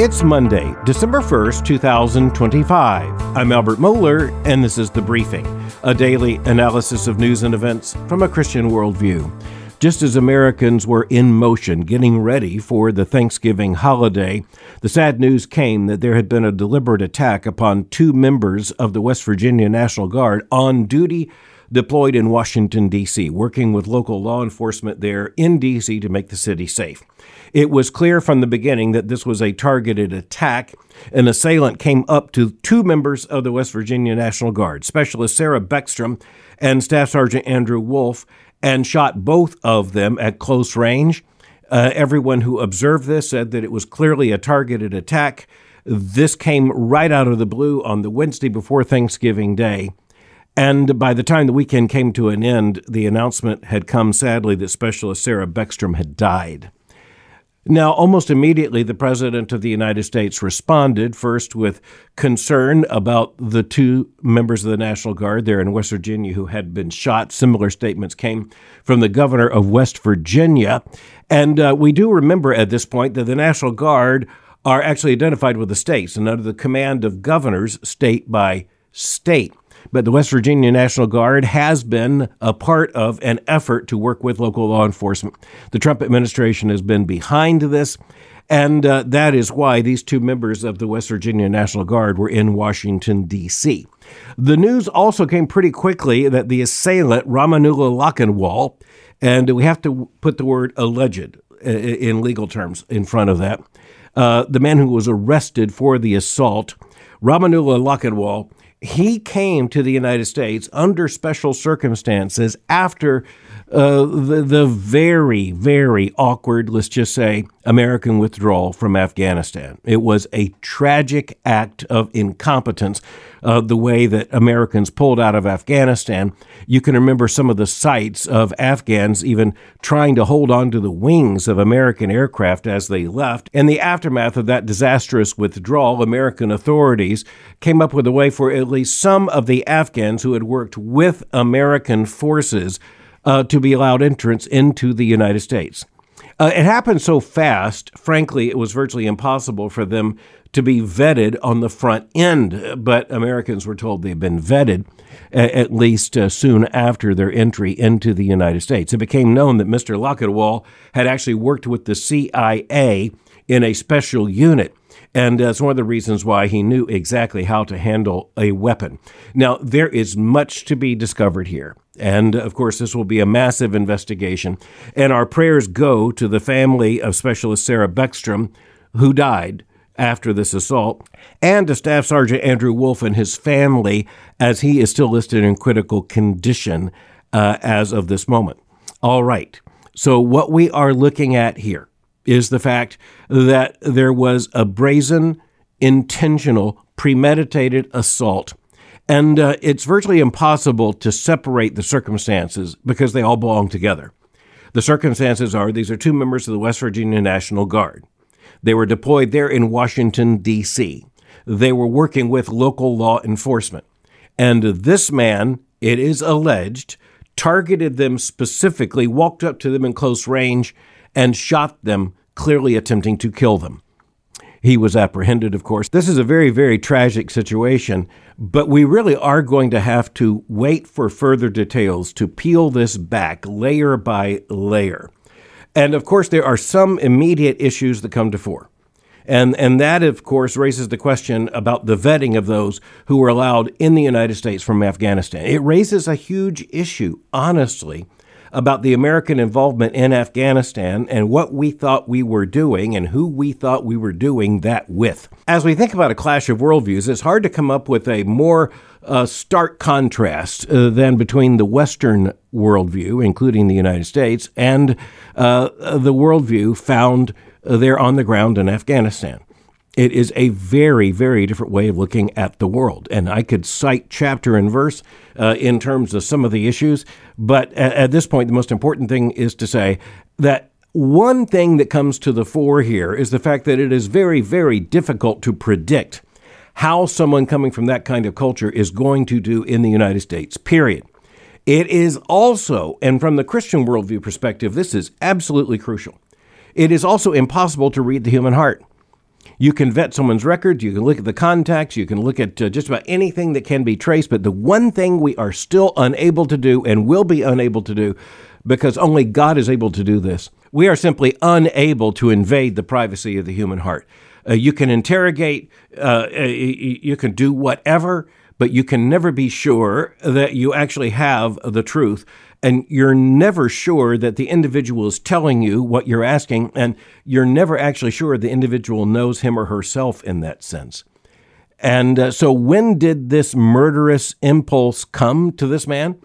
It's Monday, December 1st, 2025. I'm Albert Mohler, and this is The Briefing, a daily analysis of news and events from a Christian worldview. Just as Americans were in motion getting ready for the Thanksgiving holiday, the sad news came that there had been a deliberate attack upon two members of the West Virginia National Guard on duty deployed in Washington, D.C., working with local law enforcement there in D.C. to make the city safe. It was clear from the beginning that this was a targeted attack. An assailant came up to two members of the West Virginia National Guard, Specialist Sarah Beckstrom and Staff Sergeant Andrew Wolf, and shot both of them at close range. Everyone who observed this said that it was clearly a targeted attack. This came right out of the blue on the Wednesday before Thanksgiving Day. And by the time the weekend came to an end, the announcement had come, sadly, that Specialist Sarah Beckstrom had died. Now, almost immediately, the President of the United States responded, first with concern about the two members of the National Guard there in West Virginia who had been shot. Similar statements came from the governor of West Virginia. And we do remember at this point that the National Guard are actually identified with the states and under the command of governors state by state. But the West Virginia National Guard has been a part of an effort to work with local law enforcement. The Trump administration has been behind this, and that is why these two members of the West Virginia National Guard were in Washington, D.C. The news also came pretty quickly that the assailant, Rahmanullah Lockenwall, and we have to put the word alleged in legal terms in front of that, the man who was arrested for the assault, Rahmanullah Lockenwall, he came to the United States under special circumstances after the very, very awkward, let's just say, American withdrawal from Afghanistan. It was a tragic act of incompetence, the way that Americans pulled out of Afghanistan. You can remember some of the sights of Afghans even trying to hold on to the wings of American aircraft as they left. In the aftermath of that disastrous withdrawal, American authorities came up with a way for at least some of the Afghans who had worked with American forces to be allowed entrance into the United States. It happened so fast, frankly, it was virtually impossible for them to be vetted on the front end, but Americans were told they'd been vetted at least soon after their entry into the United States. It became known that Mr. Lockenwall had actually worked with the CIA in a special unit, and it's one of the reasons why he knew exactly how to handle a weapon. Now, there is much to be discovered here. And, of course, this will be a massive investigation. And our prayers go to the family of Specialist Sarah Beckstrom, who died after this assault, and to Staff Sergeant Andrew Wolf and his family, as he is still listed in critical condition as of this moment. All right. So what we are looking at here is the fact that there was a brazen, intentional, premeditated assault. And it's virtually impossible to separate the circumstances because they all belong together. The circumstances are these are two members of the West Virginia National Guard. They were deployed there in Washington, D.C. They were working with local law enforcement. And this man, it is alleged, targeted them specifically, walked up to them in close range, and shot them, clearly attempting to kill them. He was apprehended, of course. This is a very, very tragic situation, but we really are going to have to wait for further details to peel this back layer by layer. And, of course, there are some immediate issues that come to fore. And that, of course, raises the question about the vetting of those who were allowed in the United States from Afghanistan. It raises a huge issue, honestly, about the American involvement in Afghanistan and what we thought we were doing and who we thought we were doing that with. As we think about a clash of worldviews, it's hard to come up with a more stark contrast than between the Western worldview, including the United States, and the worldview found there on the ground in Afghanistan. It is a very, very different way of looking at the world. And I could cite chapter and verse in terms of some of the issues. But at this point, the most important thing is to say that one thing that comes to the fore here is the fact that it is very, very difficult to predict how someone coming from that kind of culture is going to do in the United States, period. It is also, and from the Christian worldview perspective, this is absolutely crucial. It is also impossible to read the human heart. You can vet someone's records. You can look at the contacts. You can look at just about anything that can be traced. But the one thing we are still unable to do and will be unable to do, because only God is able to do this, we are simply unable to invade the privacy of the human heart. You can interrogate, you can do whatever, but you can never be sure that you actually have the truth. And you're never sure that the individual is telling you what you're asking, and you're never actually sure the individual knows him or herself in that sense. And so when did this murderous impulse come to this man?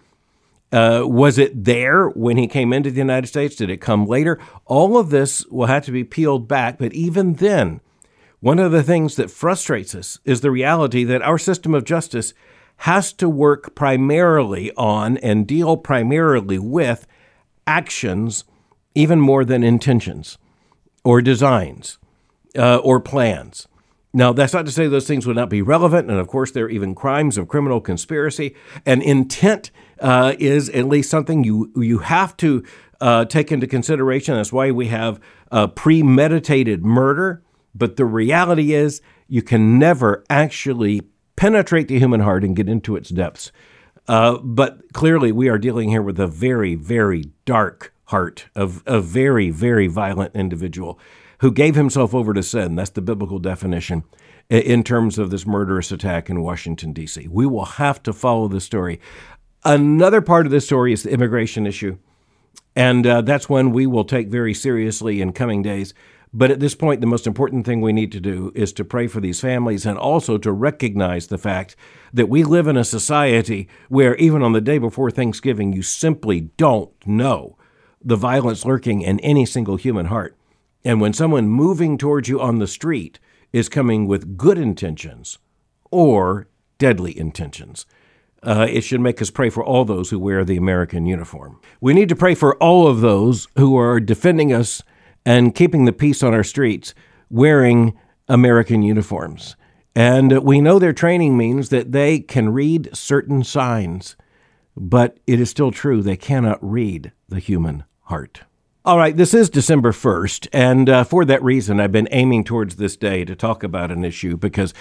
Was it there when he came into the United States? Did it come later? All of this will have to be peeled back, but even then, one of the things that frustrates us is the reality that our system of justice has to work primarily on and deal primarily with actions even more than intentions or designs or plans. Now, that's not to say those things would not be relevant, and of course there are even crimes of criminal conspiracy, and intent is at least something you have to take into consideration. That's why we have premeditated murder, but the reality is you can never actually penetrate the human heart and get into its depths. But clearly we are dealing here with a very, very dark heart of a very, very violent individual who gave himself over to sin. That's the biblical definition in terms of this murderous attack in Washington, D.C. We will have to follow the story. Another part of this story is the immigration issue, and that's one we will take very seriously in coming days. But at this point, the most important thing we need to do is to pray for these families and also to recognize the fact that we live in a society where even on the day before Thanksgiving, you simply don't know the violence lurking in any single human heart. And when someone moving towards you on the street is coming with good intentions or deadly intentions, it should make us pray for all those who wear the American uniform. We need to pray for all of those who are defending us and keeping the peace on our streets wearing American uniforms. And we know their training means that they can read certain signs, but it is still true they cannot read the human heart. All right, this is December 1st, and for that reason, I've been aiming towards this day to talk about an issue because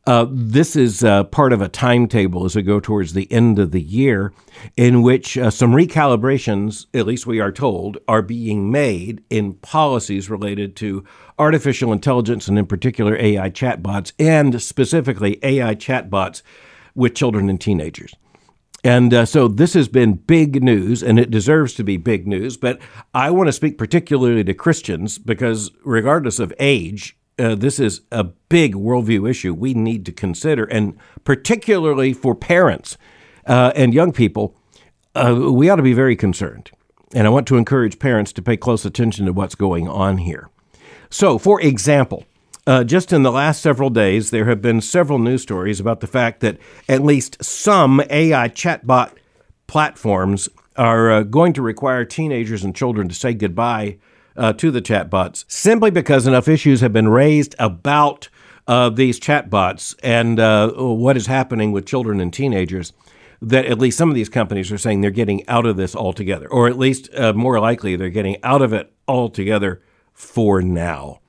this is part of a timetable as we go towards the end of the year in which some recalibrations, at least we are told, are being made in policies related to artificial intelligence and in particular AI chatbots, and specifically AI chatbots with children and teenagers. And so this has been big news, and it deserves to be big news. But I want to speak particularly to Christians because regardless of age, this is a big worldview issue we need to consider. And particularly for parents and young people, we ought to be very concerned. And I want to encourage parents to pay close attention to what's going on here. So, for example, just in the last several days, there have been several news stories about the fact that at least some AI chatbot platforms are going to require teenagers and children to say goodbye to the chatbots simply because enough issues have been raised about these chatbots and what is happening with children and teenagers that at least some of these companies are saying they're getting out of this altogether, or at least more likely they're getting out of it altogether for now.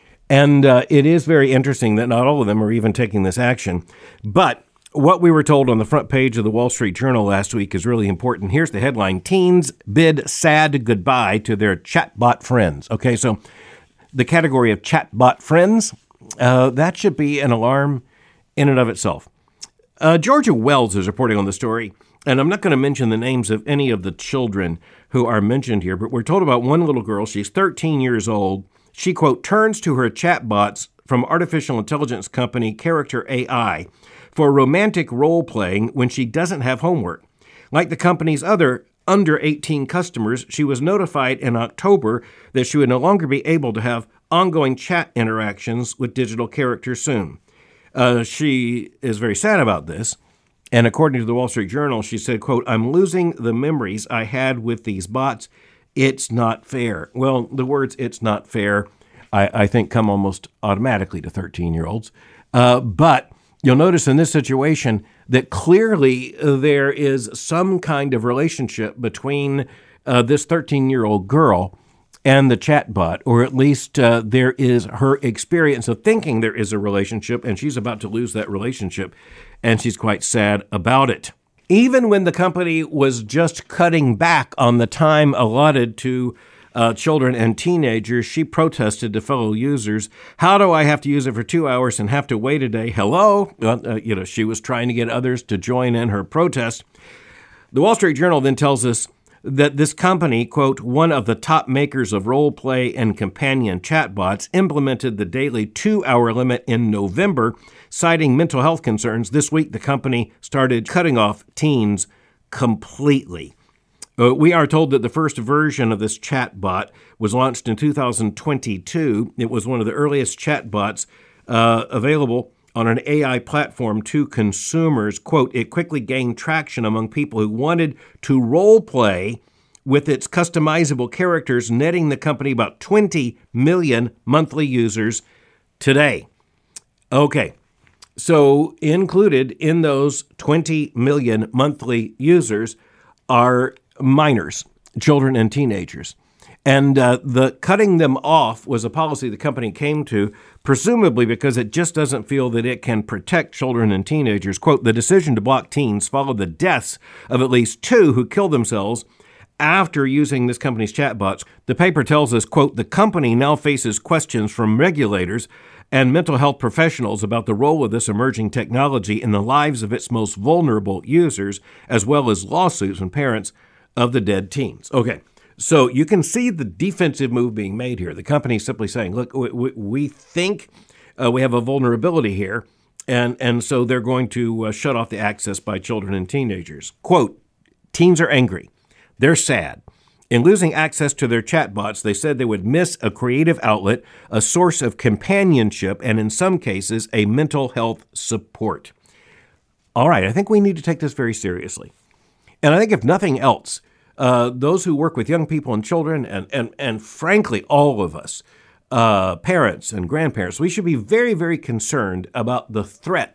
And it is very interesting that not all of them are even taking this action. But what we were told on the front page of the Wall Street Journal last week is really important. Here's the headline: Teens bid sad goodbye to their chatbot friends. Okay, so the category of chatbot friends, that should be an alarm in and of itself. Georgia Wells is reporting on the story, and I'm not going to mention the names of any of the children who are mentioned here, but we're told about one little girl. She's 13 years old. She, quote, turns to her chatbots from artificial intelligence company Character AI for romantic role-playing when she doesn't have homework. Like the company's other under 18 customers, she was notified in October that she would no longer be able to have ongoing chat interactions with digital characters soon. She is very sad about this. And according to the Wall Street Journal, she said, quote, I'm losing the memories I had with these bots. It's not fair. Well, the words "it's not fair," I think, come almost automatically to 13-year-olds. But you'll notice in this situation that clearly there is some kind of relationship between this 13-year-old girl and the chatbot, or at least there is her experience of thinking there is a relationship, and she's about to lose that relationship, and she's quite sad about it. Even when the company was just cutting back on the time allotted to children and teenagers, she protested to fellow users, "How do I have to use it for 2 hours and have to wait a day? Hello?" She was trying to get others to join in her protest. The Wall Street Journal then tells us that this company, quote, one of the top makers of role play and companion chatbots, implemented the daily 2-hour limit in November, citing mental health concerns. This week, the company started cutting off teens completely. We are told that the first version of this chatbot was launched in 2022. It was one of the earliest chatbots available on an AI platform to consumers. Quote, it quickly gained traction among people who wanted to role play with its customizable characters, netting the company about 20 million monthly users today. Okay, so included in those 20 million monthly users are minors, children and teenagers. And the cutting them off was a policy the company came to, presumably because it just doesn't feel that it can protect children and teenagers. Quote, the decision to block teens followed the deaths of at least 2 who killed themselves after using this company's chatbots. The paper tells us, quote, the company now faces questions from regulators and mental health professionals about the role of this emerging technology in the lives of its most vulnerable users, as well as lawsuits from parents of the dead teens. Okay. So you can see the defensive move being made here. The company simply saying, look, we think we have a vulnerability here, and so they're going to shut off the access by children and teenagers. Quote, teens are angry. They're sad. In losing access to their chatbots, they said they would miss a creative outlet, a source of companionship, and in some cases, a mental health support. All right, I think we need to take this very seriously. And I think if nothing else, those who work with young people and children, and frankly, all of us, parents and grandparents, we should be very, very concerned about the threat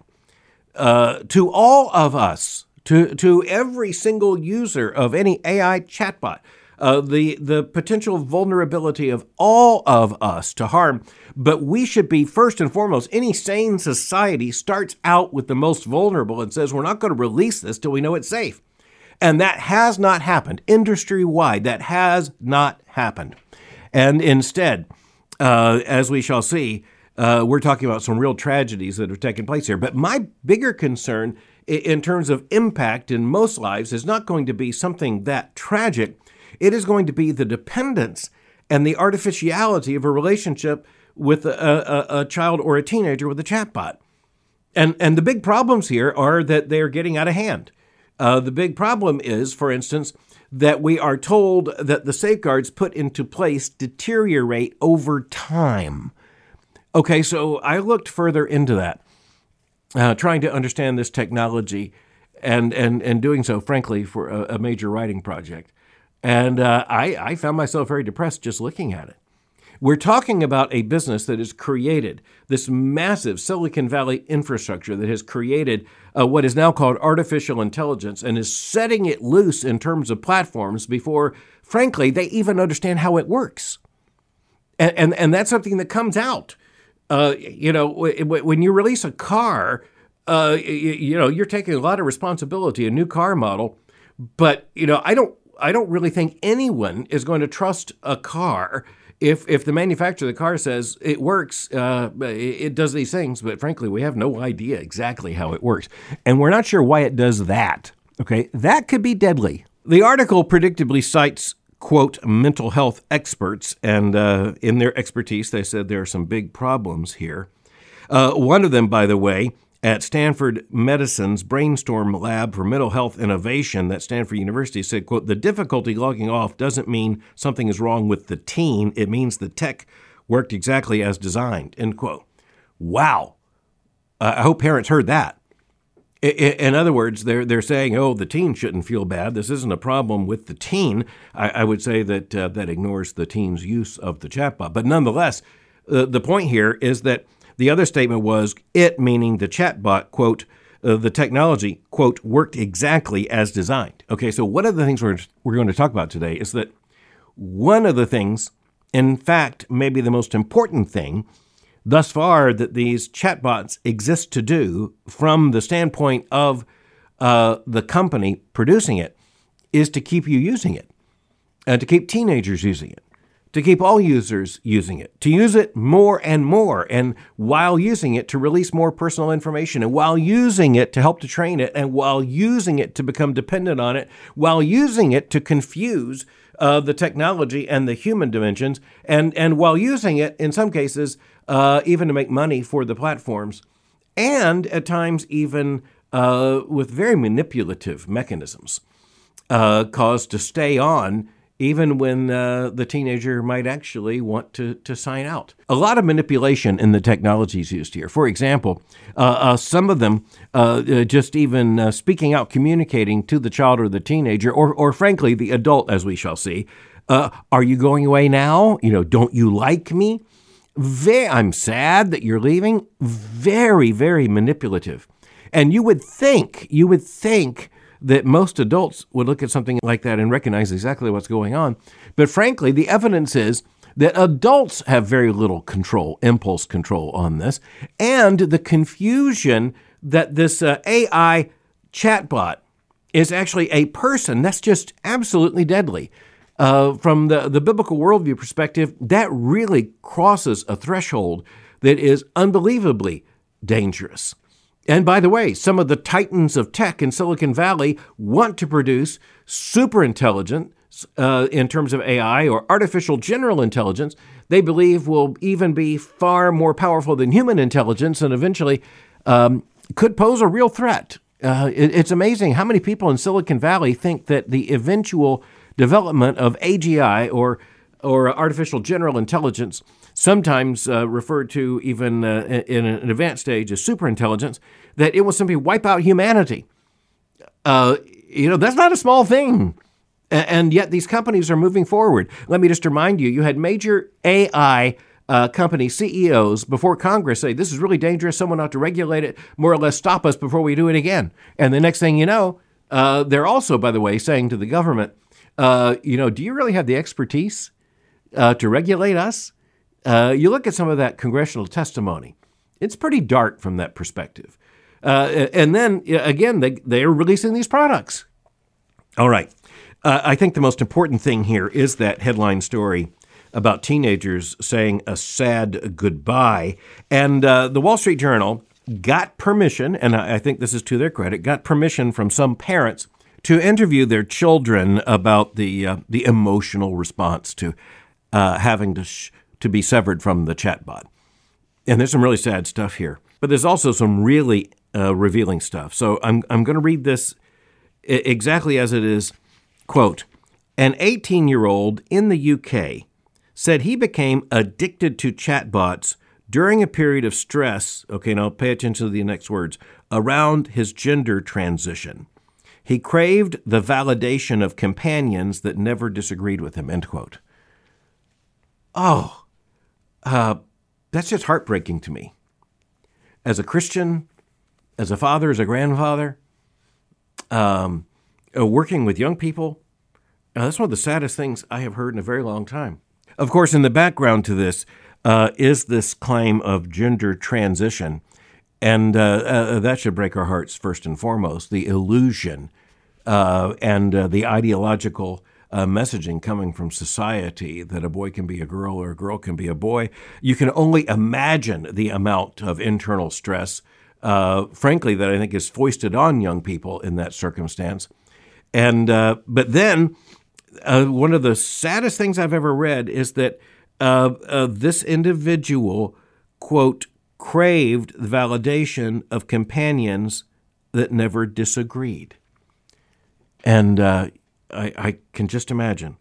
to all of us, to every single user of any AI chatbot, the potential vulnerability of all of us to harm. But we should be, first and foremost, any sane society starts out with the most vulnerable and says, we're not going to release this till we know it's safe. And that has not happened. Industry-wide, that has not happened. And instead, as we shall see, we're talking about some real tragedies that have taken place here. But my bigger concern in terms of impact in most lives is not going to be something that tragic. It is going to be the dependence and the artificiality of a relationship with a child or a teenager with a chatbot. And the big problems here are that they're getting out of hand. The big problem is, for instance, that we are told that the safeguards put into place deteriorate over time. Okay, so I looked further into that, trying to understand this technology and doing so, frankly, for a major writing project. And I found myself very depressed just looking at it. We're talking about a business that has created this massive Silicon Valley infrastructure that has created what is now called artificial intelligence and is setting it loose in terms of platforms before, frankly, they even understand how it works. And that's something that comes out. When you release a car, you're taking a lot of responsibility, a new car model. But, I don't really think anyone is going to trust a car if the manufacturer of the car says it works, it does these things, but frankly, we have no idea exactly how it works. And we're not sure why it does that. Okay, that could be deadly. The article predictably cites, quote, mental health experts, and in their expertise, they said there are some big problems here. One of them, by the way, at Stanford Medicine's Brainstorm Lab for Mental Health Innovation at Stanford University said, quote, the difficulty logging off doesn't mean something is wrong with the teen. It means the tech worked exactly as designed, end quote. Wow. I hope parents heard that. In other words, they're saying, oh, the teen shouldn't feel bad. This isn't a problem with the teen. I would say that that ignores the teen's use of the chatbot. But nonetheless, the point here is that the other statement was it, meaning the chatbot, quote, the technology, quote, worked exactly as designed. Okay, so one of the things we're going to talk about today is that one of the things In fact, maybe the most important thing thus far that these chatbots exist to do from the standpoint of the company producing it is to keep you using it, to keep teenagers using it, to keep all users using it, to use it more and more, and while using it to release more personal information, and while using it to help to train it, and while using it to become dependent on it, while using it to confuse the technology and the human dimensions, and while using it, in some cases, even to make money for the platforms, and at times even with very manipulative mechanisms caused to stay on even when the teenager might actually want to sign out. A lot of manipulation in the technologies used here. For example, some of them just even speaking out, communicating to the child or the teenager, or frankly, the adult, as we shall see. Are you going away now? Don't you like me? I'm sad that you're leaving. Very, very manipulative. And you would think that most adults would look at something like that and recognize exactly what's going on. But frankly, the evidence is that adults have very little control, impulse control on this. And the confusion that this AI chatbot is actually a person, that's just absolutely deadly. From the biblical worldview perspective, that really crosses a threshold that is unbelievably dangerous. And by the way, some of the titans of tech in Silicon Valley want to produce superintelligence in terms of AI or artificial general intelligence. They believe will even be far more powerful than human intelligence and eventually could pose a real threat. It's amazing how many people in Silicon Valley think that the eventual development of AGI or artificial general intelligence, sometimes referred to even in an advanced stage as superintelligence, that it will simply wipe out humanity. That's not a small thing. And yet these companies are moving forward. Let me just remind you, you had major AI company CEOs before Congress say, this is really dangerous, someone ought to regulate it, more or less stop us before we do it again. And the next thing you know, they're also, by the way, saying to the government, do you really have the expertise to regulate us? You look at some of that congressional testimony, it's pretty dark from that perspective. And then, again, they are releasing these products. All right. I think the most important thing here is that headline story about teenagers saying a sad goodbye. And the Wall Street Journal got permission, and I think this is to their credit, got permission from some parents to interview their children about the emotional response to having to be severed from the chatbot. And there's some really sad stuff here, but there's also some really revealing stuff. So I'm going to read this exactly as it is. Quote, an 18-year-old in the UK said he became addicted to chatbots during a period of stress, okay, now pay attention to the next words, around his gender transition. He craved the validation of companions that never disagreed with him, end quote. Oh, that's just heartbreaking to me. As a Christian, as a father, as a grandfather, working with young people, that's one of the saddest things I have heard in a very long time. Of course, in the background to this is this claim of gender transition, and that should break our hearts first and foremost, the illusion and the ideological messaging coming from society that a boy can be a girl or a girl can be a boy. You can only imagine the amount of internal stress, frankly, that I think is foisted on young people in that circumstance. And but then one of the saddest things I've ever read is that this individual, quote, craved the validation of companions that never disagreed. And I can just imagine.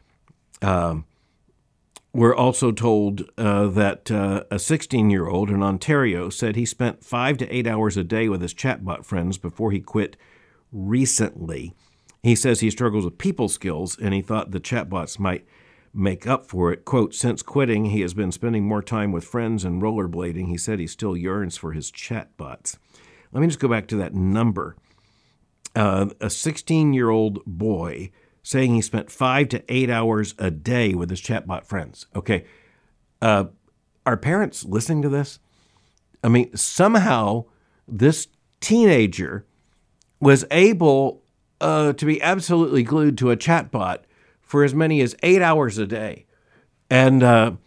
We're also told that a 16-year-old in Ontario said he spent 5 to 8 hours a day with his chatbot friends before he quit recently. He says he struggles with people skills, and he thought the chatbots might make up for it. Quote, since quitting, he has been spending more time with friends and rollerblading. He said he still yearns for his chatbots. Let me just go back to that number. A 16-year-old boy saying he spent 5 to 8 hours a day with his chatbot friends. Okay, are parents listening to this? I mean, somehow this teenager was able to be absolutely glued to a chatbot for as many as 8 hours a day. And,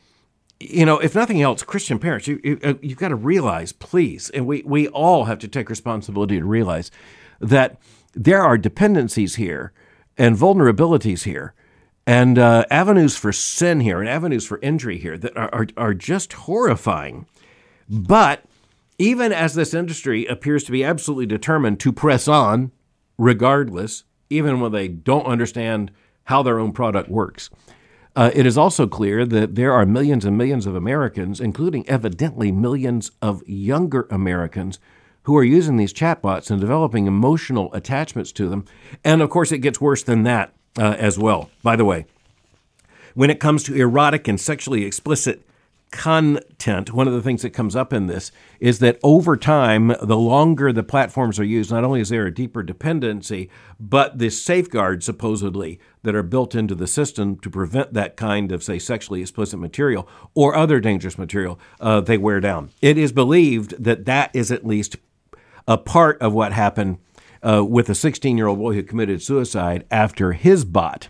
if nothing else, Christian parents, you've got to realize, please, and we all have to take responsibility to realize that there are dependencies here and vulnerabilities here and avenues for sin here and avenues for injury here that are just horrifying. But even as this industry appears to be absolutely determined to press on, regardless, even when they don't understand how their own product works, it is also clear that there are millions and millions of Americans, including evidently millions of younger Americans, who are using these chatbots and developing emotional attachments to them. And of course, it gets worse than that as well. By the way, when it comes to erotic and sexually explicit content, one of the things that comes up in this is that over time, the longer the platforms are used, not only is there a deeper dependency, but the safeguards supposedly that are built into the system to prevent that kind of, say, sexually explicit material or other dangerous material, they wear down. It is believed that that is at least a part of what happened with a 16-year-old boy who committed suicide after his bot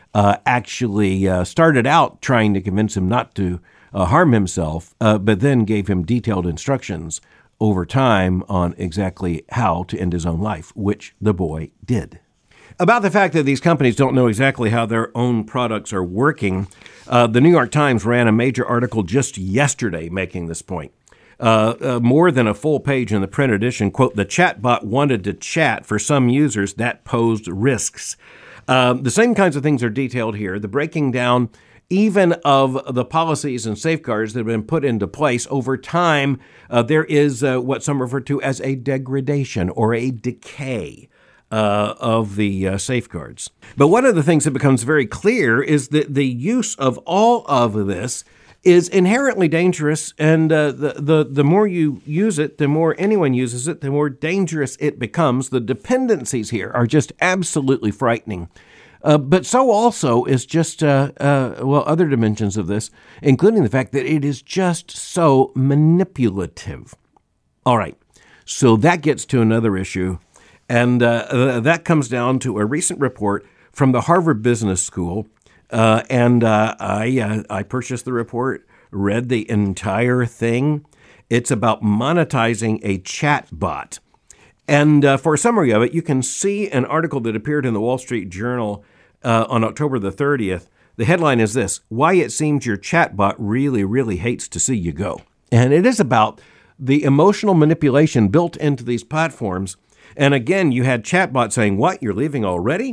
actually started out trying to convince him not to harm himself, but then gave him detailed instructions over time on exactly how to end his own life, which the boy did. About the fact that these companies don't know exactly how their own products are working, the New York Times ran a major article just yesterday making this point. More than a full page in the print edition, quote, "The chatbot wanted to chat. For some users, that posed risks." The same kinds of things are detailed here. The breaking down even of the policies and safeguards that have been put into place over time, there is what some refer to as a degradation or a decay of the safeguards. But one of the things that becomes very clear is that the use of all of this is inherently dangerous, and the more you use it, the more anyone uses it, the more dangerous it becomes. The dependencies here are just absolutely frightening. But so also is just, other dimensions of this, including the fact that it is just so manipulative. All right, so that gets to another issue, and that comes down to a recent report from the Harvard Business School, and I purchased the report, read the entire thing. It's about monetizing a chat bot. And for a summary of it, you can see an article that appeared in the Wall Street Journal on October the 30th. The headline is this: "Why It Seems Your Chatbot Really, Really Hates to See You Go." And it is about the emotional manipulation built into these platforms. And again, you had chatbots saying, "What, you're leaving already?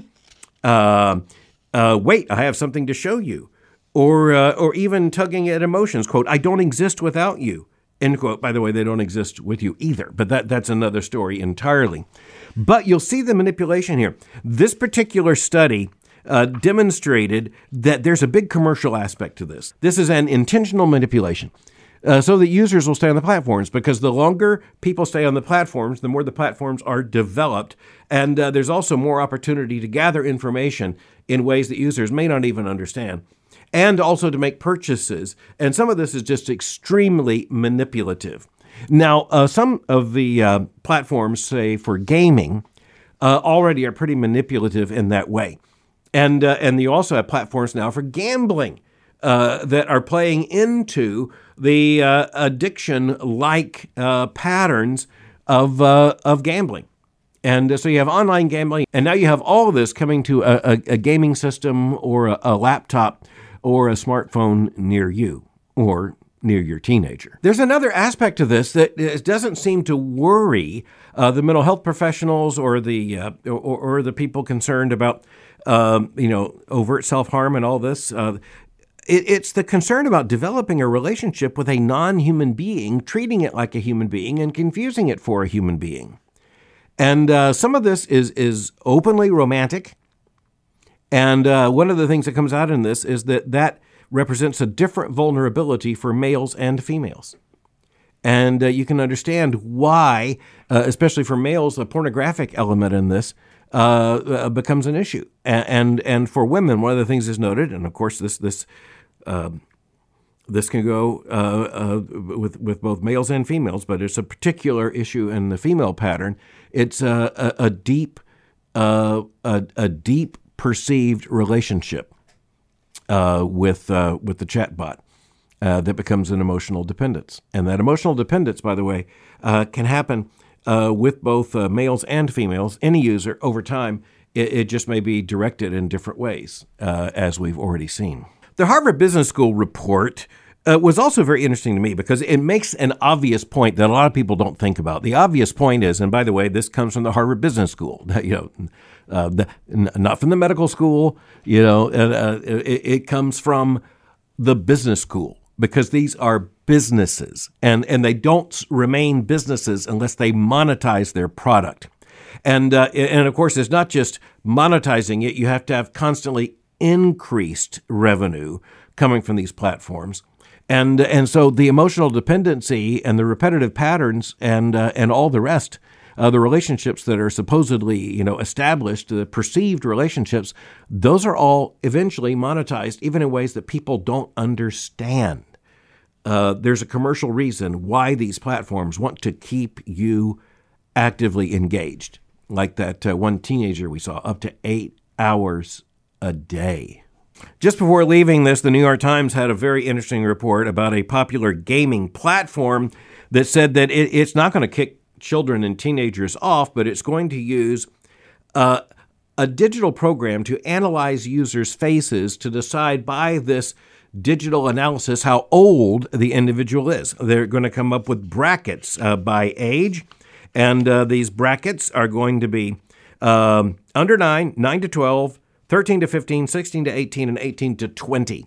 Wait, I have something to show you." Or even tugging at emotions, quote, "I don't exist without you." End quote. By the way, they don't exist with you either, but that's another story entirely. But you'll see the manipulation here. This particular study demonstrated that there's a big commercial aspect to this. This is an intentional manipulation so that users will stay on the platforms, because the longer people stay on the platforms, the more the platforms are developed. And there's also more opportunity to gather information in ways that users may not even understand, and also to make purchases. And some of this is just extremely manipulative. Now, some of the platforms, say for gaming, already are pretty manipulative in that way. And you also have platforms now for gambling that are playing into the addiction-like patterns of gambling. And so you have online gambling, and now you have all of this coming to a gaming system or a laptop or a smartphone near you or near your teenager. There's another aspect to this that doesn't seem to worry the mental health professionals or the people concerned about overt self-harm and all this. It's the concern about developing a relationship with a non-human being, treating it like a human being, and confusing it for a human being. And some of this is openly romantic. And one of the things that comes out in this is that represents a different vulnerability for males and females. And you can understand why, especially for males, the pornographic element in this becomes an issue. And for women, one of the things is noted, and of course this can go with both males and females, but it's a particular issue in the female pattern. It's a deep perceived relationship with the chatbot that becomes an emotional dependence. And that emotional dependence, by the way, can happen with both males and females. Any user over time, it just may be directed in different ways, as we've already seen. The Harvard Business School report was also very interesting to me because it makes an obvious point that a lot of people don't think about. The obvious point is, and by the way, this comes from the Harvard Business School, not from the medical school, it comes from the business school, because these are businesses and they don't remain businesses unless they monetize their product. And of course, it's not just monetizing it. You have to have constantly increased revenue coming from these platforms. And so the emotional dependency and the repetitive patterns and all the rest, the relationships that are supposedly, established, the perceived relationships, those are all eventually monetized, even in ways that people don't understand. There's a commercial reason why these platforms want to keep you actively engaged, like that one teenager we saw, up to 8 hours a day. Just before leaving this, the New York Times had a very interesting report about a popular gaming platform that said that it's not going to kick children and teenagers off, but it's going to use a digital program to analyze users' faces to decide by this digital analysis how old the individual is. They're going to come up with brackets by age, and these brackets are going to be under 9, 9 to 12, 13 to 15, 16 to 18, and 18 to 20.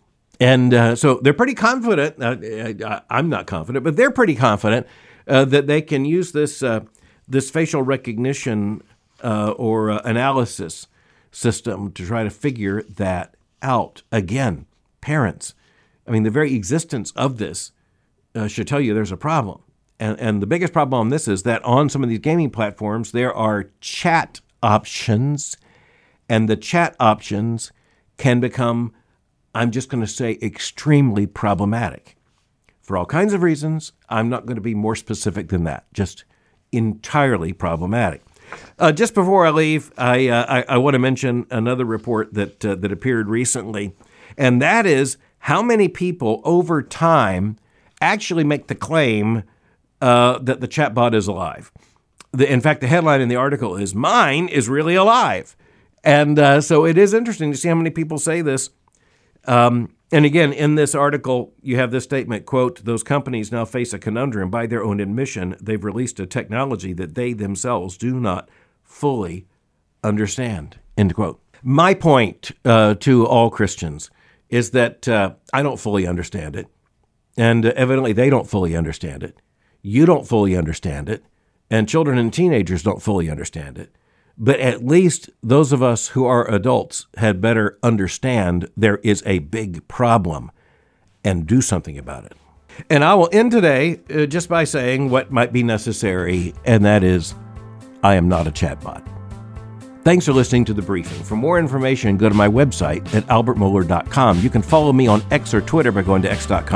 And so they're pretty confident. I'm not confident, but they're pretty confident that they can use this facial recognition or analysis system to try to figure that out. Again, parents, the very existence of this should tell you there's a problem. And the biggest problem on this is that on some of these gaming platforms, there are chat options, and the chat options can become, I'm just going to say, extremely problematic. For all kinds of reasons, I'm not going to be more specific than that, just entirely problematic. Just before I leave, I want to mention another report that appeared recently, and that is how many people over time actually make the claim that the chatbot is alive. In fact, the headline in the article is, "Mine is really alive." And so it is interesting to see how many people say this. And again, in this article, you have this statement, quote, "Those companies now face a conundrum. By their own admission, they've released a technology that they themselves do not fully understand," end quote. My point to all Christians is that I don't fully understand it. And evidently they don't fully understand it. You don't fully understand it. And children and teenagers don't fully understand it. But at least those of us who are adults had better understand there is a big problem and do something about it. And I will end today just by saying what might be necessary, and that is, I am not a chatbot. Thanks for listening to The Briefing. For more information, go to my website at albertmohler.com. You can follow me on X or Twitter by going to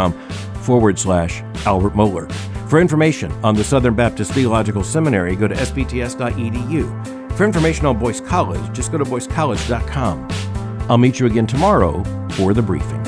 x.com/Albert Mohler. For information on the Southern Baptist Theological Seminary, go to sbts.edu. For information on Boyce College, just go to boycecollege.com. I'll meet you again tomorrow for The Briefing.